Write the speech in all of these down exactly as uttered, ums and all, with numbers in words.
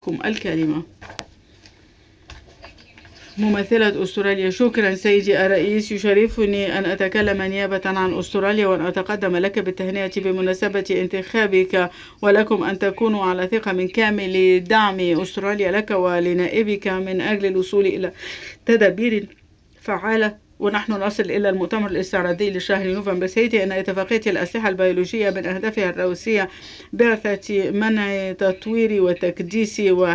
لكم الكلمة. ممثلة أستراليا: شكرا سيدي الرئيس، يشرفني أن أتكلم نيابة عن أستراليا وأن أتقدم لك بالتهنئة بمناسبة انتخابك، ولكم أن تكونوا على ثقة من كامل دعم أستراليا لك ولنائبك من أجل الوصول إلى تدابير فعالة ونحن نصل إلى المؤتمر الاستعراضي لشهر نوفمبر. سيدي، أن اتفاقية الأسلحة البيولوجية من أهدافها الرئيسية بعثة منع تطوير وتكديس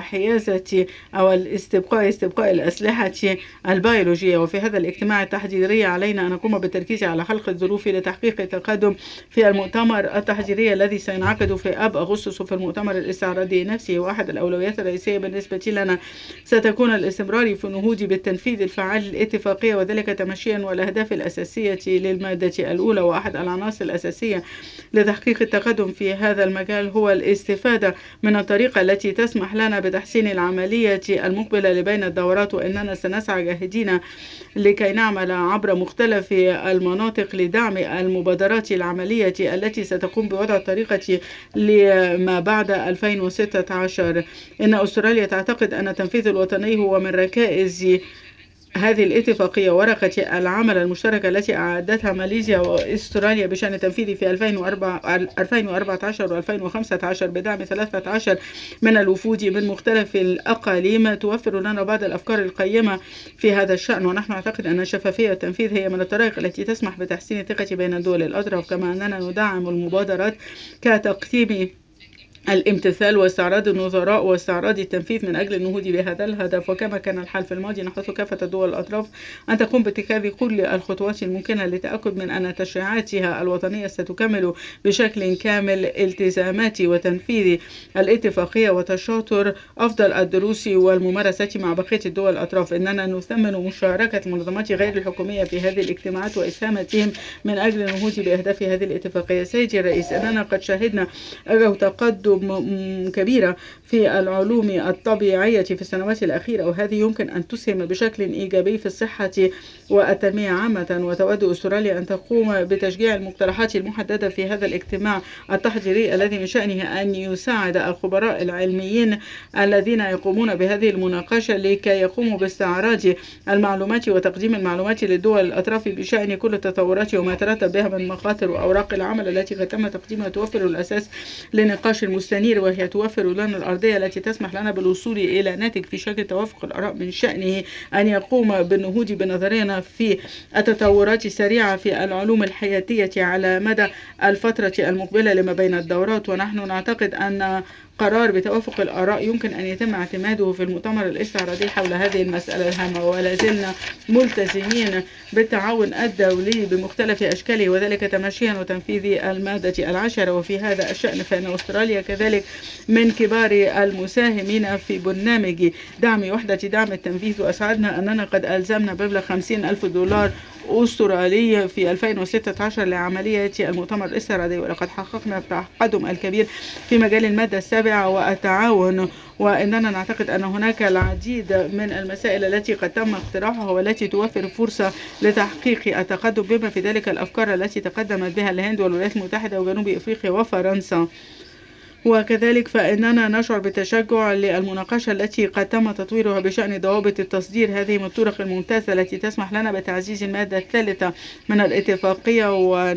وحيازة أو الاستبقاء استبقاء الأسلحة البيولوجية. وفي هذا الاجتماع التحضيري علينا أن نقوم بالتركيز على خلق الظروف لتحقيق التقدم في المؤتمر التحضيري الذي سينعقد في آب أغسطس. في المؤتمر الاستعراضي نفسه، واحد الأولويات الرئيسية بالنسبة لنا ستكون الاستمرار في النهوض بالتنفيذ الفعال للاتفاقية، وذلك تمشيا والأهداف الأساسية للمادة الأولى. وأحد العناصر الأساسية لتحقيق التقدم في هذا المجال هو الاستفادة من الطريقة التي تسمح لنا بتحسين العملية المقبلة لبين الدورات، وإننا سنسعى جاهدين لكي نعمل عبر مختلف المناطق لدعم المبادرات العملية التي ستقوم بوضع الطريقة لما بعد ألفين وستة عشر. إن أستراليا تعتقد أن التنفيذ الوطني هو من ركائز هذه الاتفاقية. ورقة العمل المشتركة التي أعدتها ماليزيا وأستراليا بشأن التنفيذ في ألفين وأربعة عشر وألفين وخمسة عشر بدعم ثلاثة عشر من الوفود من مختلف الأقاليم توفر لنا بعض الأفكار القيمة في هذا الشأن. ونحن نعتقد أن شفافية التنفيذ هي من الطرائق التي تسمح بتحسين الثقة بين الدول الأطراف، كما أننا ندعم المبادرات كتقديم الامتثال واستعراض النظراء واستعراض التنفيذ من أجل النهوض بهذا الهدف. وكما كان الحال في الماضي، نحث كافة الدول الأطراف أن تقوم باتخاذ كل الخطوات الممكنة للتأكد من أن تشريعاتها الوطنية ستكمل بشكل كامل التزامات وتنفيذ الاتفاقية وتشاطر أفضل الدروس والممارسة مع بقية الدول الأطراف. إننا نثمن مشاركة المنظمات غير الحكومية في هذه الاجتماعات وإسهاماتهم من أجل النهوض بأهداف هذه الاتفاقية. سيدي الرئيس، أننا قد شهدنا تقدم كبيرة في العلوم الطبيعية في السنوات الأخيرة، وهذه يمكن أن تسهم بشكل إيجابي في الصحة والتنمية عامة. وتود أستراليا أن تقوم بتشجيع المقترحات المحددة في هذا الاجتماع التحضيري الذي من شأنه أن يساعد الخبراء العلميين الذين يقومون بهذه المناقشة لكي يقوموا باستعراض المعلومات وتقديم المعلومات للدول الأطراف بشأن كل التطورات وما يترتب بها من مخاطر وأوراق العمل التي قد تم تقديمها، توفر الأساس لنقاش المستنير، وهي توفر لنا الأرضية التي تسمح لنا بالوصول إلى ناتج في شكل توافق الآراء من شأنه أن يقوم بالنهوض بنظرنا في التطورات السريعة في العلوم الحياتية على مدى الفترة المقبلة لما بين الدورات. ونحن نعتقد أن قرار بتوافق الآراء يمكن أن يتم اعتماده في المؤتمر الاستعراضي حول هذه المسألة الهامة، ولا زلنا ملتزمين بالتعاون الدولي بمختلف أشكاله، وذلك تمشيا وتنفيذ المادة العاشرة. وفي هذا الشأن فإن أستراليا كذلك من كبار المساهمين في برنامج دعم وحدة دعم التنفيذ، وأسعدنا أننا قد ألزمنا بمبلغ خمسين ألف دولار أسترالي في ألفين وستة عشر لعملية المؤتمر الاستعراضي. ولقد حققنا التقدم الكبير في مجال المادة السابعة والتعاون، وإننا نعتقد أن هناك العديد من المسائل التي قد تم اقتراحها والتي توفر فرصة لتحقيق التقدم، بما في ذلك الأفكار التي تقدمت بها الهند والولايات المتحدة وجنوب أفريقيا وفرنسا. وكذلك فإننا نشعر بالتشجع للمناقشة التي قد تم تطويرها بشأن ضوابط التصدير. هذه من الطرق الممتازة التي تسمح لنا بتعزيز المادة الثالثة من الاتفاقية،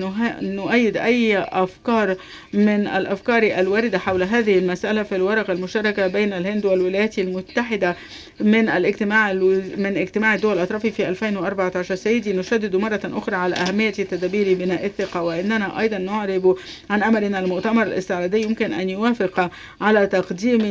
ونؤيد أي أفكار من الأفكار الواردة حول هذه المسألة في الورقة المشتركة بين الهند والولايات المتحدة من الاجتماع من اجتماع الدول الأطراف في ألفين وأربعة عشر. سيدي، نشدد مرة أخرى على أهمية تدابير بناء الثقة، وإننا أيضا نعرب عن أمرنا المؤتمر الاستعراضي يمكن أن يوافق على تقديم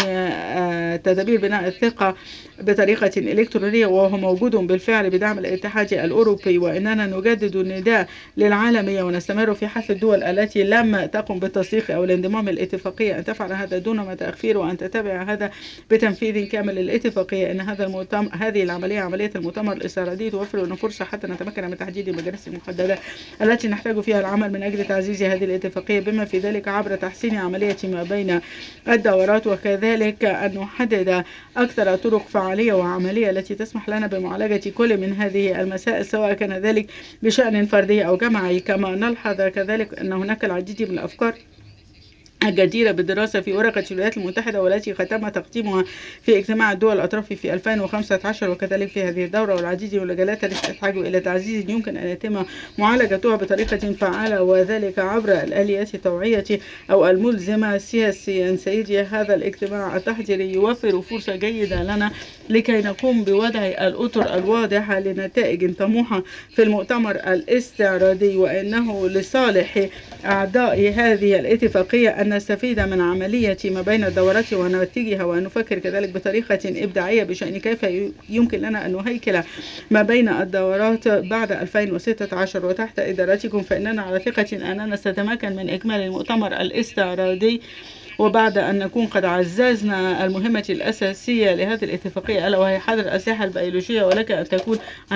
تدابير بناء الثقة بطريقة إلكترونية، وهو موجود بالفعل بدعم الاتحاد الأوروبي. وإننا نجدد النداء للعالمية ونستمر في حث الدول التي لم تقم بالتصديق أو الانضمام للاتفاقية أن تفعل هذا دون ما تأخير، وأن تتبع هذا بتنفيذ كامل للاتفاقية. إن هذا المؤتمر هذه العملية عملية المؤتمر الاستعراضي توفر لنا فرصة حتى نتمكن من تحديد المجالس المحددة التي نحتاج فيها العمل من أجل تعزيز هذه الاتفاقية، بما في ذلك عبر تحسين عملية ما بين الدورات، وكذلك أن نحدد أكثر طرق فعالية وعملية التي تسمح لنا بمعالجة كل من هذه المسائل، سواء كان ذلك بشأن فردي أو جماعي. كما نلحظ كذلك أن هناك العديد من الأفكار الجديرة بالدراسة في ورقة الولايات المتحدة، والتي ختم تقديمها في اجتماع الدول الأطراف في ألفين وخمسة عشر. وكذلك في هذه الدورة والعديد من المجالات التي تحتاج إلى تعزيز يمكن أن يتم معالجتها بطريقة فعالة، وذلك عبر الآليات التوعية أو الملزمة سياسيا. سيدي، هذا الاجتماع التحضيري يوفر فرصة جيدة لنا لكي نقوم بوضع الأطر الواضحة لنتائج طموحة في المؤتمر الاستعراضي، وإنه لصالح أعضاء هذه الاتفاقية أن نستفيد من عملية ما بين الدورات ونتائجها، وأن نفكر كذلك بطريقة إبداعية بشأن كيف يمكن لنا أن نهيكل ما بين الدورات بعد ألفين وستة عشر. وتحت إدارتكم فإننا على ثقة أننا ستمكن من إكمال المؤتمر الاستعراضي، وبعد أن نكون قد عززنا المهمة الأساسية لهذه الاتفاقية ألا وهي حظر الأسلحة البيولوجية، ولك أن تكون